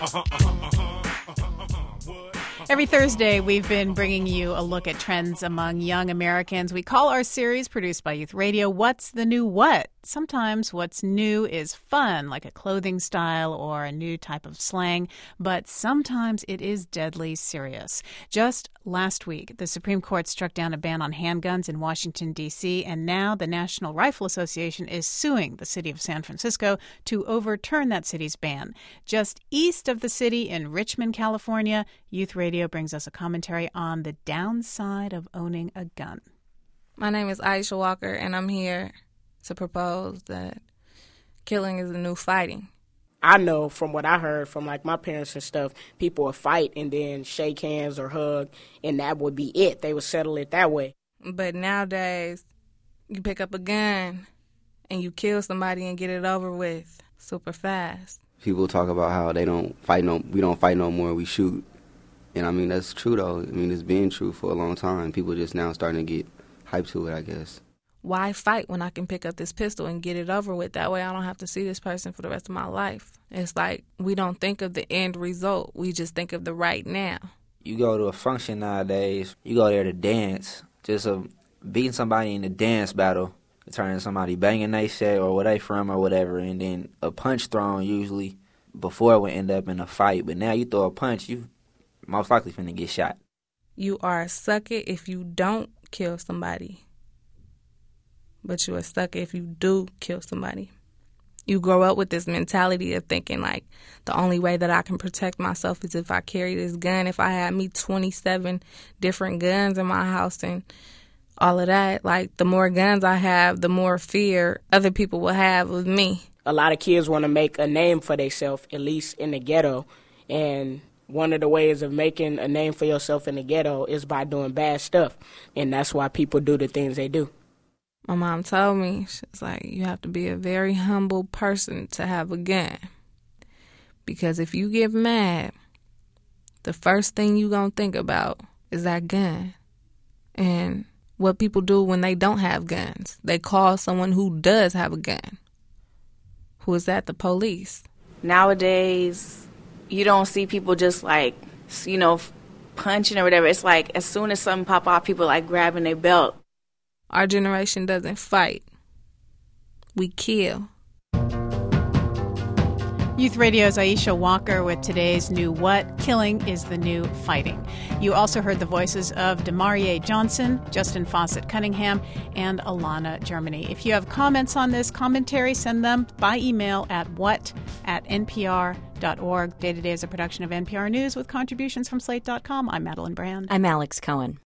Every Thursday, we've been bringing you a look at trends among young Americans. We call our series, produced by Youth Radio, What's the New What? Sometimes what's new is fun, like a clothing style or a new type of slang, but sometimes it is deadly serious. Just last week, the Supreme Court struck down a ban on handguns in Washington, D.C., and now the National Rifle Association is suing the city of San Francisco to overturn that city's ban. Just east of the city in Richmond, California, Youth Radio brings us a commentary on the downside of owning a gun. My name is Aisha Walker, and I'm here to propose that killing is the new fighting. I know from what I heard from like my parents and stuff, people would fight and then shake hands or hug, and that would be it. They would settle it that way. But nowadays, you pick up a gun and you kill somebody and get it over with super fast. People talk about how we don't fight no more, we shoot. And I mean, that's true though. I mean, it's been true for a long time. People just now starting to get hyped to it, I guess. Why fight when I can pick up this pistol and get it over with? That way I don't have to see this person for the rest of my life. It's like we don't think of the end result. We just think of the right now. You go to a function nowadays, you go there to dance. Just beating somebody in a dance battle, turning somebody banging they shit or where they from or whatever, and then a punch thrown usually before it would end up in a fight. But now you throw a punch, you most likely finna get shot. You are a sucker if you don't kill somebody. But you're a sucker if you do kill somebody. You grow up with this mentality of thinking, like, the only way that I can protect myself is if I carry this gun. If I had me 27 different guns in my house and all of that, like, the more guns I have, the more fear other people will have of me. A lot of kids want to make a name for themselves, at least in the ghetto. And one of the ways of making a name for yourself in the ghetto is by doing bad stuff. And that's why people do the things they do. My mom told me, she's like, you have to be a very humble person to have a gun. Because if you get mad, the first thing you gonna think about is that gun. And what people do when they don't have guns, they call someone who does have a gun. Who is that? The police. Nowadays, you don't see people just like, punching or whatever. It's like as soon as something pop off, people like grabbing their belt. Our generation doesn't fight. We kill. Youth Radio's Aisha Walker with today's New What? Killing is the New Fighting. You also heard the voices of Demarie Johnson, Justin Fawcett Cunningham, and Alana Germany. If you have comments on this commentary, send them by email at what@npr.org. Day to Day is a production of NPR News with contributions from Slate.com. I'm Madeline Brand. I'm Alex Cohen.